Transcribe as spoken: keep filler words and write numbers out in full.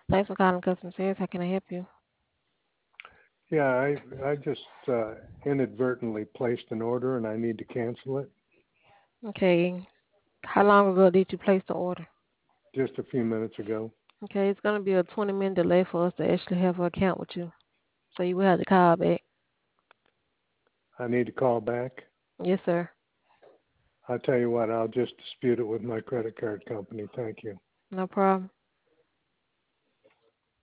Thanks for calling customer service. How can I help you? Yeah, I I just uh, inadvertently placed an order and I need to cancel it Okay. How long ago did you place the order? just a few minutes ago. Okay, it's gonna be a twenty minute delay for us to actually have an account with you. So you will have to call back. I need to call back. Yes, sir. I'll tell you what, I'll just dispute it with my credit card company. Thank you. No problem.